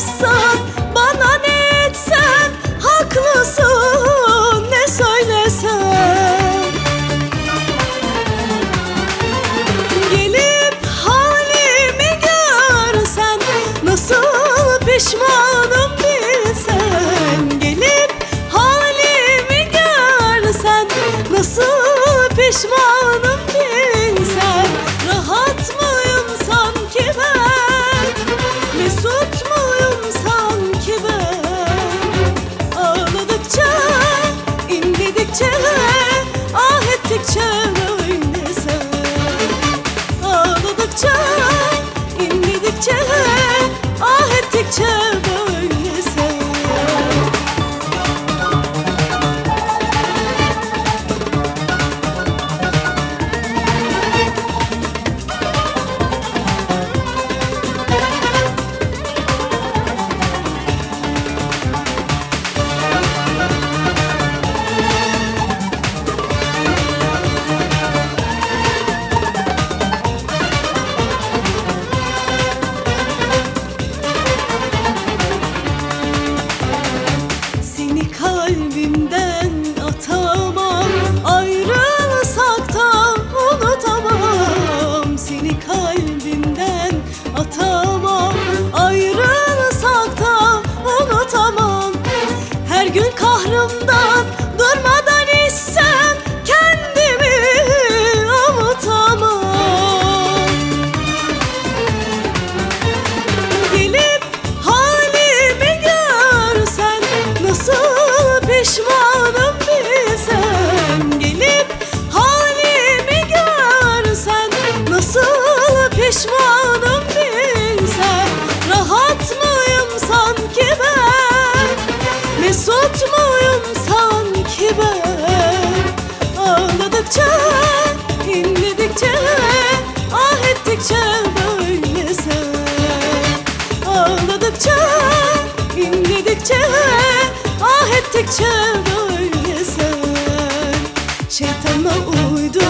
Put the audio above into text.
yapsan, bana ne etsen, haklısın ne söylesen. Gelip halimi görsen, nasıl pişmanım bilsen. Gelip halimi görsen, nasıl pişmanım bilsen. Rahat mıyım sanki ben, mesut muyum sanki ben. Ağladıkça, inledikçe, ah ettikçe böyle sen. Ağladıkça, inledikçe, ah ettikçe böyle sen. Seni kalbimden atamam, ayrılsak da unutamam. Seni kalbimden atamam, ayrılsak da unutamam. Her gün kahrımdan durmadan içsem, kendimi avutamam. Gelip halimi görsen, nasıl pişmanım bilsen. Gelip halimi görsen, nasıl pişmanım bilsen. Rahat mıyım sanki ben, mesut muyum sanki ben. Ağladıkça, inledikçe, ah ettikçe böyle sen. Ağladıkça, inledikçe, ah ettikçe böyle sen. Şeytana uydu